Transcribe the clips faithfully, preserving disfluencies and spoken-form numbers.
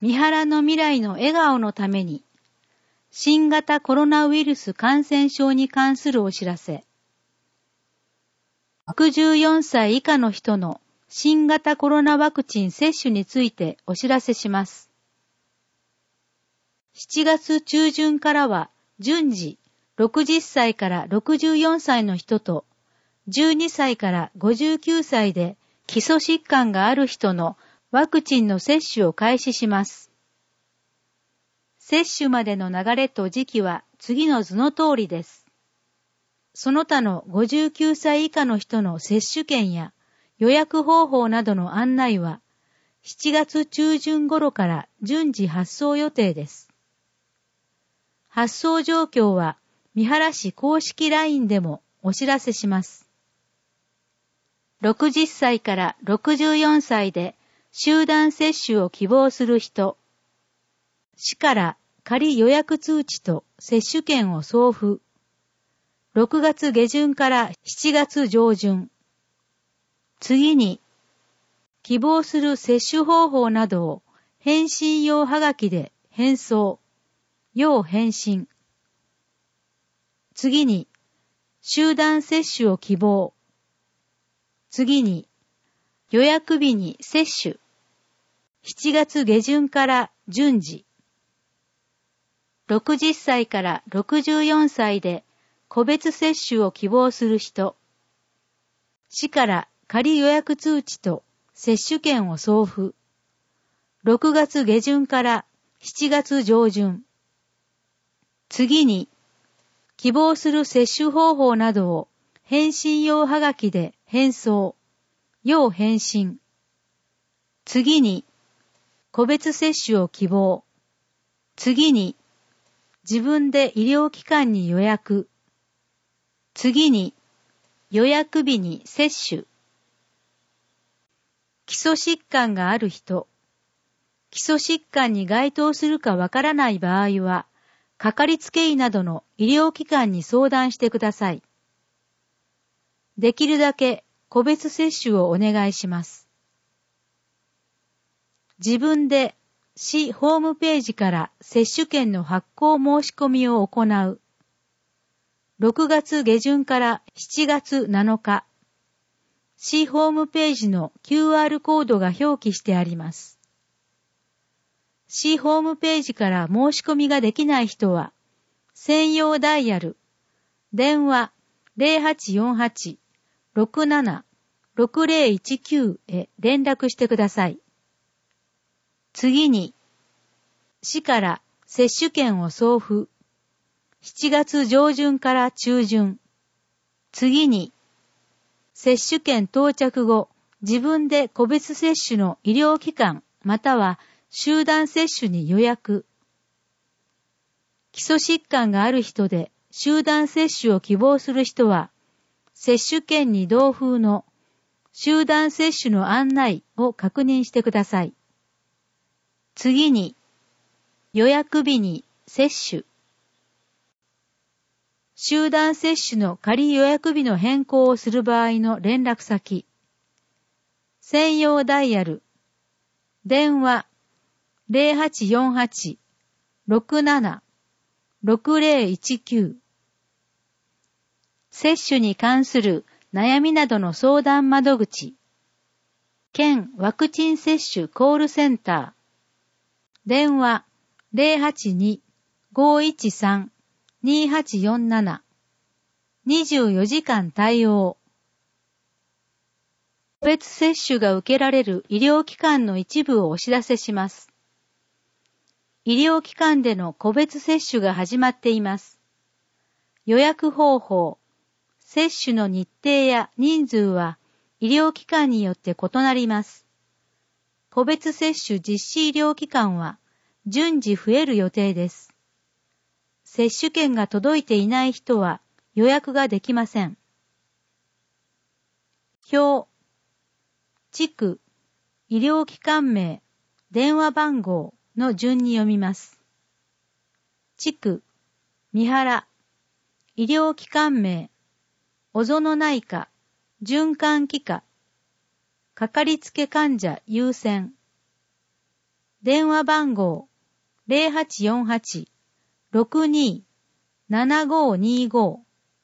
三原の未来の笑顔のために、新型コロナウイルス感染症に関するお知らせ。ろくじゅうよんさい以下の人の新型コロナワクチン接種についてお知らせします。しちがつ中旬からは順次ろくじゅっさいからろくじゅうよんさいの人とじゅうにさいからごじゅうきゅうさいで基礎疾患がある人のワクチンの接種を開始します。接種までの流れと時期は次の図の通りです。その他のごじゅうきゅうさい以下の人の接種券や予約方法などの案内はしちがつ中旬頃から順次発送予定です。発送状況は三原市公式 ライン でもお知らせします。ろくじゅっさいからろくじゅうよんさいで集団接種を希望する人、市から仮予約通知と接種券を送付。ろくがつ下旬からしちがつ上旬。次に、希望する接種方法などを返信用はがきで返送。要返信。次に、集団接種を希望。次に、予約日に接種。しちがつ下旬から順次。ろくじゅっさいからろくじゅうよんさいで個別接種を希望する人。市から仮予約通知と接種券を送付。ろくがつ下旬からしちがつ上旬。次に、希望する接種方法などを返信用はがきで返送。要返信。次に、個別接種を希望。次に、自分で医療機関に予約。次に、予約日に接種。基礎疾患がある人。基礎疾患に該当するかわからない場合は、かかりつけ医などの医療機関に相談してください。できるだけ個別接種をお願いします。自分で市ホームページから接種券の発行申し込みを行う。ろくがつ下旬からしちがつなのか、市ホームページの キューアール コードが表記してあります。市ホームページから申し込みができない人は、専用ダイヤル、電話 ゼロはちよんはち ろくなな ろくゼロいちきゅう へ連絡してください。次に、市から接種券を送付。しちがつ上旬から中旬。次に、接種券到着後、自分で個別接種の医療機関または集団接種に予約。基礎疾患がある人で集団接種を希望する人は、接種券に同封の集団接種の案内を確認してください。次に、予約日に接種。集団接種の仮予約日の変更をする場合の連絡先。専用ダイヤル。電話 ゼロはちよんはち ろくなな ろくゼロいちきゅう。接種に関する悩みなどの相談窓口。県ワクチン接種コールセンター。電話 ゼロはちに ごいちさん にはちよんなな。にじゅうよじかん対応。個別接種が受けられる医療機関の一部をお知らせします。医療機関での個別接種が始まっています。予約方法、接種の日程や人数は医療機関によって異なります。個別接種実施医療機関は順次増える予定です。接種券が届いていない人は予約ができません。表、地区、医療機関名、電話番号の順に読みます。地区、三原、医療機関名、小園内科、循環器科、かかりつけ患者優先。 電話番号 ゼロはちよんはち ろくに ななごにご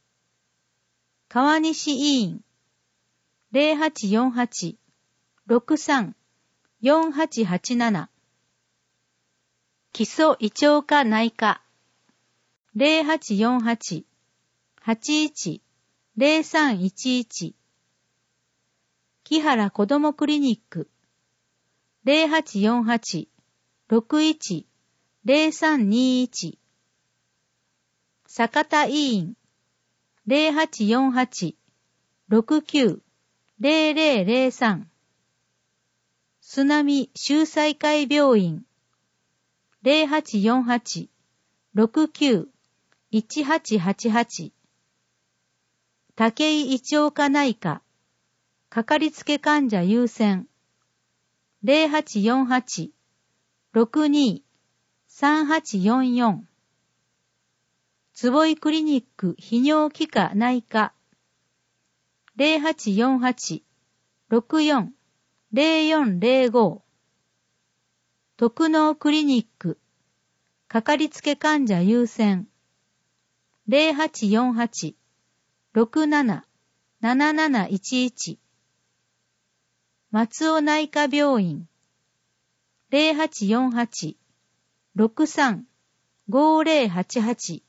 川西委員 ゼロはちよんはち ろくさん よんはちはちなな 基礎胃腸科内科 ゼロはちよんはち はちいち ゼロさんいちいち 木原子どもクリニック ゼロはちよんはち ろくいち ゼロさんにいち 坂田医院 ゼロはちよんはち ろくきゅう ゼロゼロゼロさん 津波秀哉会病院 ゼロはちよんはち ろくきゅう いちはちはちはち 武井胃腸科内科かかりつけ患者優先 ゼロはちよんはち ろくに さんはちよんよん 坪井クリニック泌尿器科内科 ゼロはちよんはち ろくよん ゼロよんゼロご 特納クリニックかかりつけ患者優先 ゼロはちよんはち ろくなな なななないちいち 松尾内科病院 ゼロはちよんはち ろくさん ごゼロはちはち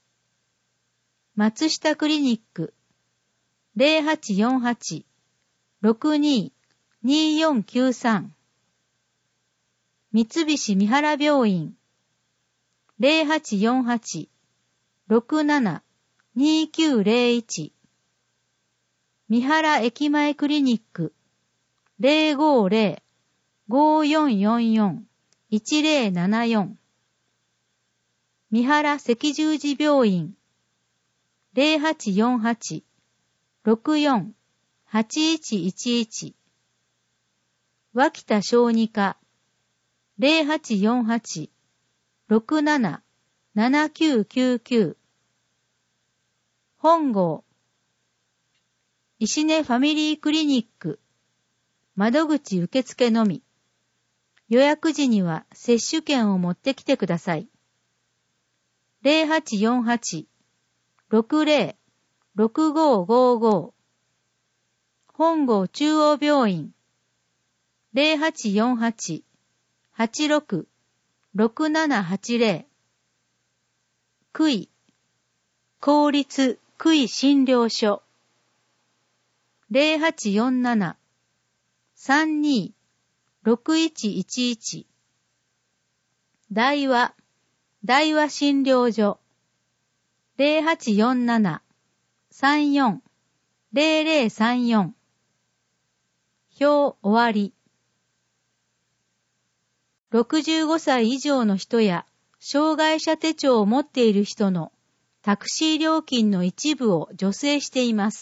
松下クリニック ゼロはちよんはち ろくに によんきゅうさん 三菱三原病院 ゼロはちよんはち ろくなな にきゅうゼロいち 三原駅前クリニック ゼロごゼロ ごよんよんよん いちゼロななよん 三原赤十字病院 ゼロはちよんはち ろくよん はちいちいちいち 脇田小児科 ゼロはちよんはち ろくなな ななきゅうきゅうきゅう 本郷石根ファミリークリニック窓口受付のみ予約時には接種券を持ってきてください。ゼロはちよんはち ろくゼロ ろくごごご 本郷中央病院 ゼロはちよんはち はちろく ろくななはちゼロ 区医公立区医診療所 ゼロはちよんなな さんに ろくいちいちいち 大和大和診療所 ゼロはちよんなな さんよん ゼロゼロさんよん 表終わりろくじゅうごさい以上の人や障害者手帳を持っている人のタクシー料金の一部を助成しています。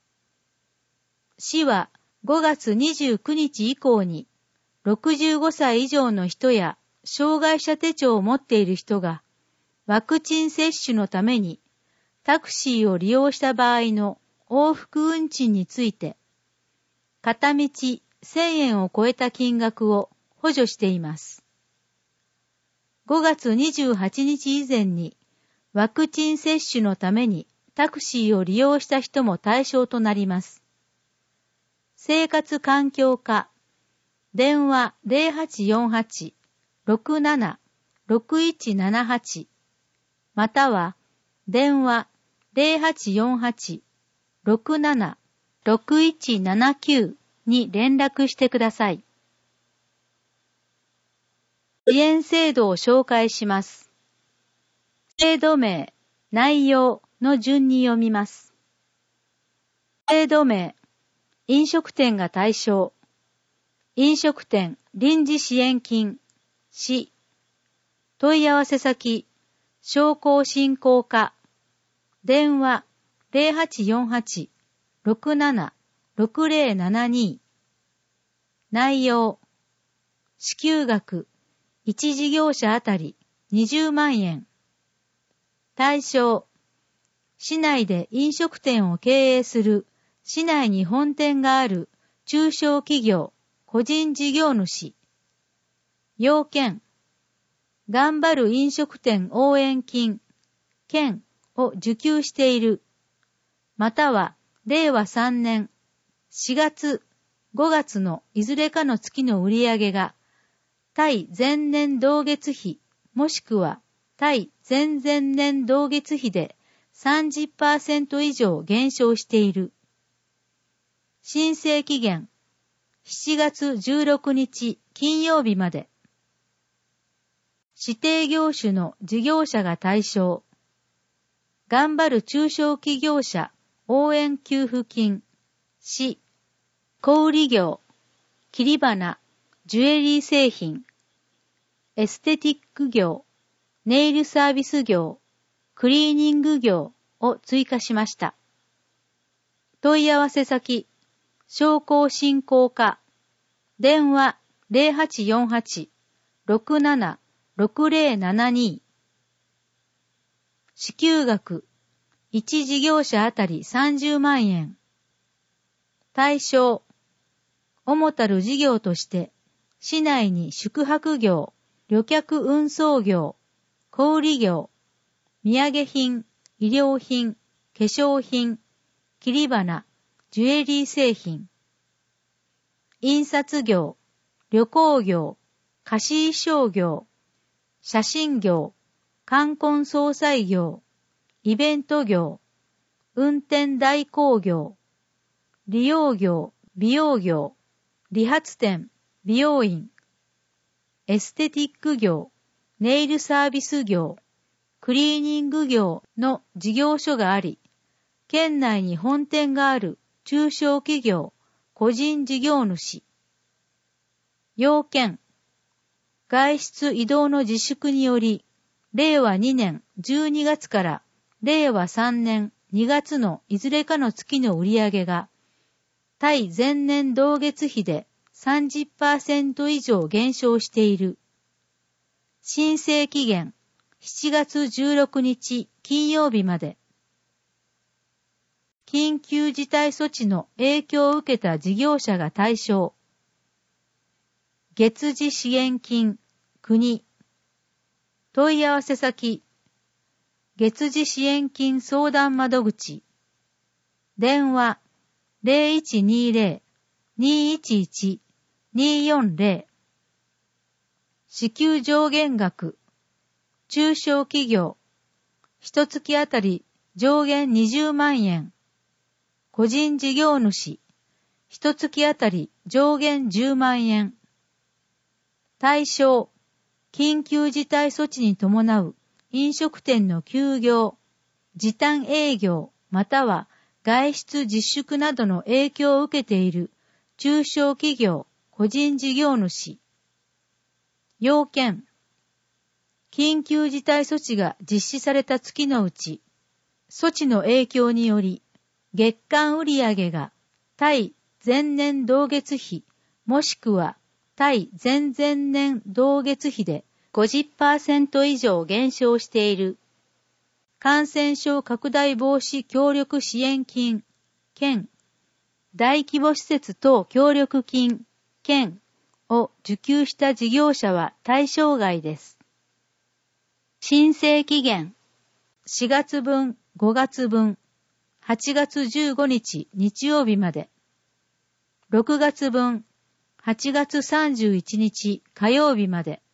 市はごがつにじゅうくにち以降にろくじゅうごさい以上の人や障害者手帳を持っている人がワクチン接種のためにタクシーを利用した場合の往復運賃について片道せんえんを超えた金額を補助しています。ごがつにじゅうはちにち以前にワクチン接種のためにタクシーを利用した人も対象となります。生活環境課電話 ゼロはちよんはち ろくなな ろくいちななはち または電話 ゼロはちよんはち ろくなな ろくいちななきゅう に連絡してください。支援制度を紹介します。制度名、内容の順に読みます。制度名、飲食店が対象。飲食店臨時支援金、市。問い合わせ先、商工振興課。電話、ゼロはちよんはち ろくなな ろくゼロななに。内容、支給額、いち事業者あたりにじゅうまんえん。対象、市内で飲食店を経営する市内に本店がある中小企業、個人事業主。 要件、頑張る飲食店応援金、券を受給している、またはれいわさんねんしがつ、ごがつのいずれかの月の売上が対前年同月比もしくは対前々年同月比で さんじゅっパーセント 以上減少している。申請期限しちがつじゅうろくにち金曜日まで。指定業種の事業者が対象。頑張る中小企業者応援給付金、市、小売業、切り花、ジュエリー製品、エステティック業、ネイルサービス業、クリーニング業を追加しました。問い合わせ先、商工振興課、電話 ゼロはちよんはち ろくなな ろくゼロななに。支給額、いち事業者あたりさんじゅうまんえん。対象、主たる事業として、市内に宿泊業、旅客運送業、小売業、土産品、衣料品、化粧品、切り花、ジュエリー製品、印刷業、旅行業、貸衣装業、写真業、冠婚葬祭業、イベント業、運転代行業、利用業、美容業、理髪店、美容院、エステティック業、ネイルサービス業、クリーニング業の事業所があり、県内に本店がある中小企業、個人事業主。要件、外出移動の自粛により、れいわにねんじゅうにがつかられいわさんねんにがつのいずれかの月の売上が、対前年同月比で さんじゅっパーセント 以上減少している。申請期限、しちがつじゅうろくにち金曜日まで。緊急事態措置の影響を受けた事業者が対象。月次支援金、国。問い合わせ先。月次支援金相談窓口。電話 ゼロいちにゼロ にいちいち によんゼロ。支給上限額。中小企業。一月あたり上限にじゅうまんえん。個人事業主。一月あたり上限じゅうまんえん。対象。緊急事態措置に伴う飲食店の休業、時短営業または外出自粛などの影響を受けている中小企業、個人事業主。要件。緊急事態措置が実施された月のうち、措置の影響により、月間売上が対前年同月比もしくは対前々年同月比で ごじゅっパーセント 以上減少している。感染症拡大防止協力支援金、県、大規模施設等協力金、県を受給した事業者は対象外です。申請期限、しがつぶん、ごがつぶん、はちがつじゅうごにち日曜日まで、ろくがつぶん、はちがつさんじゅういちにち火曜日まで。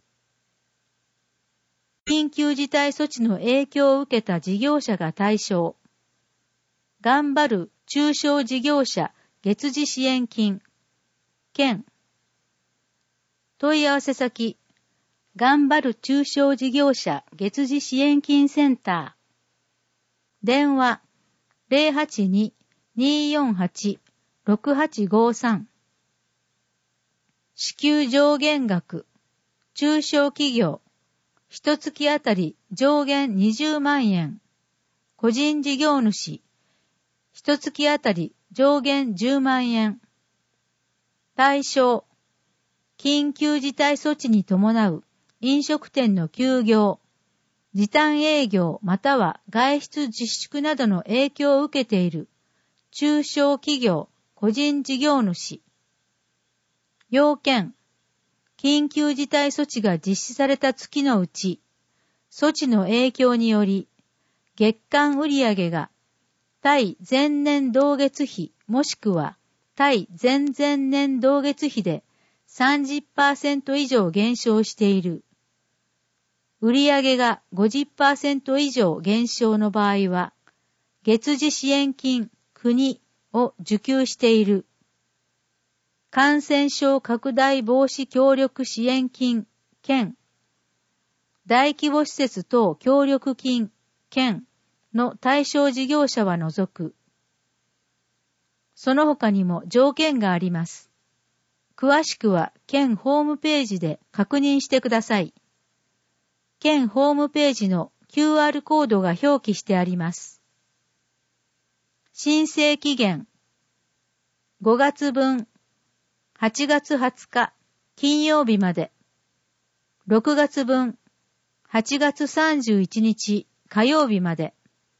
緊急事態措置の影響を受けた事業者が対象。頑張る中小事業者月次支援金、県。問い合わせ先、頑張る中小事業者月次支援金センター。電話 ゼロはちに にーよんはち ろくはちごさん。支給上限額、中小企業、一月あたり上限にじゅうまんえん、個人事業主、一月あたり上限じゅうまんえん。対象、緊急事態措置に伴う飲食店の休業、時短営業または外出自粛などの影響を受けている中小企業、個人事業主。要件、 緊急事態措置が実施された月のうち、措置の影響により、月間売上が対前年同月比もしくは対前々年同月比で さんじゅっパーセント 以上減少している。売上が ごじゅっパーセント 以上減少の場合は、月次支援金国を受給している。感染症拡大防止協力支援金県、大規模施設等協力金県の対象事業者は除く。その他にも条件があります。詳しくは県ホームページで確認してください。県ホームページの キューアール コードが表記してあります。申請期限ごがつ分はちがつはつか金曜日まで、ろくがつ分はちがつさんじゅういちにち火曜日まで。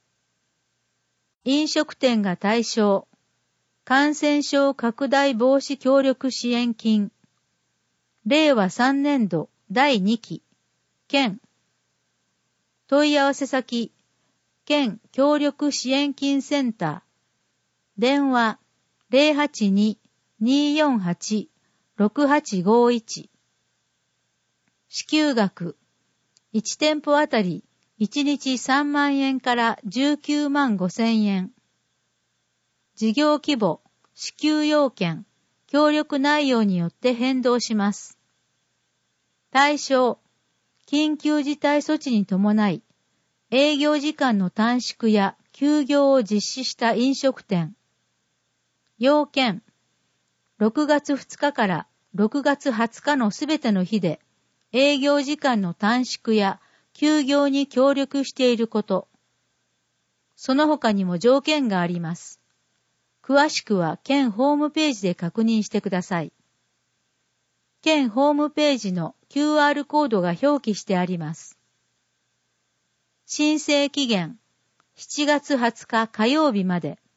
飲食店が対象、感染症拡大防止協力支援金、れいわさんねんどだいにき、県、問い合わせ先、県協力支援金センター、電話 ゼロはちに にーよんはち ろくはちごいち、支給額、いち店舗あたりいちにちさんまんえんからじゅうきゅうまんごせんえん。事業規模、支給要件、協力内容によって変動します。対象、緊急事態措置に伴い、営業時間の短縮や休業を実施した飲食店。要件、ろくがつふつかからろくがつはつかのすべての日で、営業時間の短縮や休業に協力していること。その他にも条件があります。詳しくは県ホームページで確認してください。県ホームページの キューアール コードが表記してあります。申請期限しちがつはつか火曜日まで。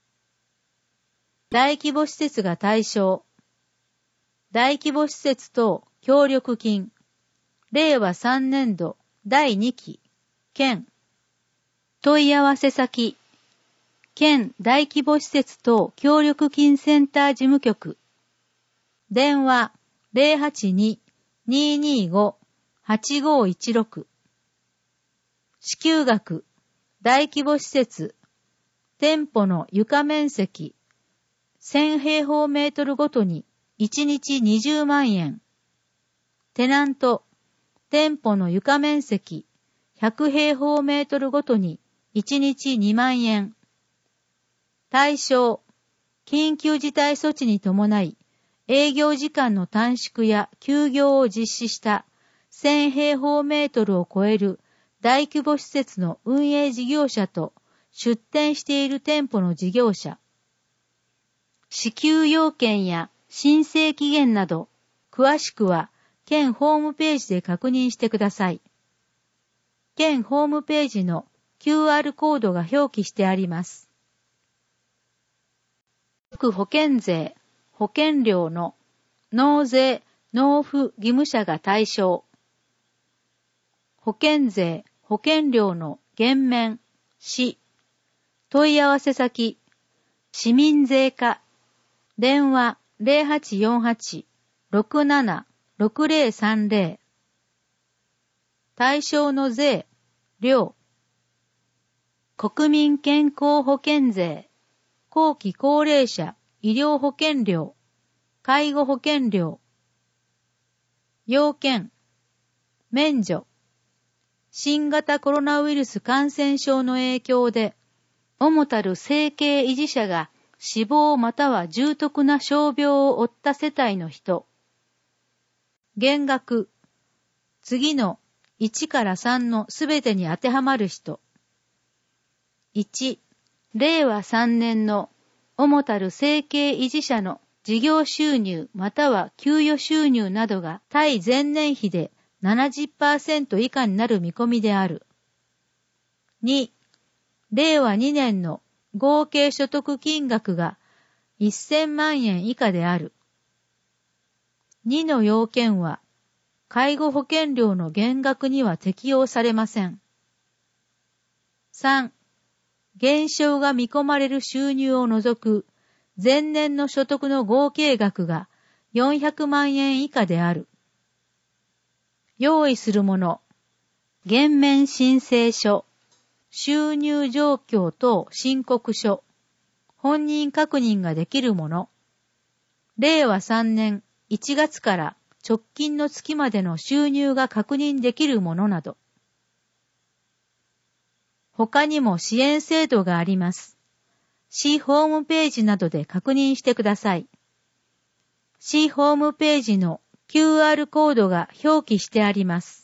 大規模施設が対象。大規模施設等協力金、れいわさんねんどだいにき、県。問い合わせ先、県大規模施設等協力金センター事務局。電話 ゼロはちに にーにーご はちごいちろく。支給額、大規模施設、店舗の床面積、せんへいほうメートルごとにいちにちにじゅうまんえん。テナント、店舗の床面積、ひゃくへいほうメートルごとにいちにちにまんえん。対象、緊急事態措置に伴い、営業時間の短縮や休業を実施したせんへいほうメートルを超える大規模施設の運営事業者と出店している店舗の事業者。支給要件や申請期限など、詳しくは県ホームページで確認してください。県ホームページの キューアール コードが表記してあります。各保険税、保険料の納税、納付義務者が対象。保険税、保険料の減免、市。問い合わせ先、市民税課。電話 ゼロはちよんはち ろくなな ろくぜろさんぜろ。対象の税、料。国民健康保険税、後期高齢者医療保険料、介護保険料。要件、免除。新型コロナウイルス感染症の影響で、主たる生計維持者が死亡または重篤な傷病を負った世帯の人。減額。次のいちからさんのすべてに当てはまる人。いち、れいわさんねんの主たる生計維持者の事業収入または給与収入などが対前年比で ななじゅっパーセント 以下になる見込みである。に、れいわにねんの合計所得金額がせんまんえん以下である。 にの要件は、介護保険料の減額には適用されません。さん、減少が見込まれる収入を除く前年の所得の合計額がよんひゃくまんえん以下である。用意するもの、減免申請書、収入状況等申告書、本人確認ができるもの、れいわさんねんいちがつから直近の月までの収入が確認できるものなど。他にも支援制度があります。市ホームページなどで確認してください。市ホームページの キューアール コードが表記してあります。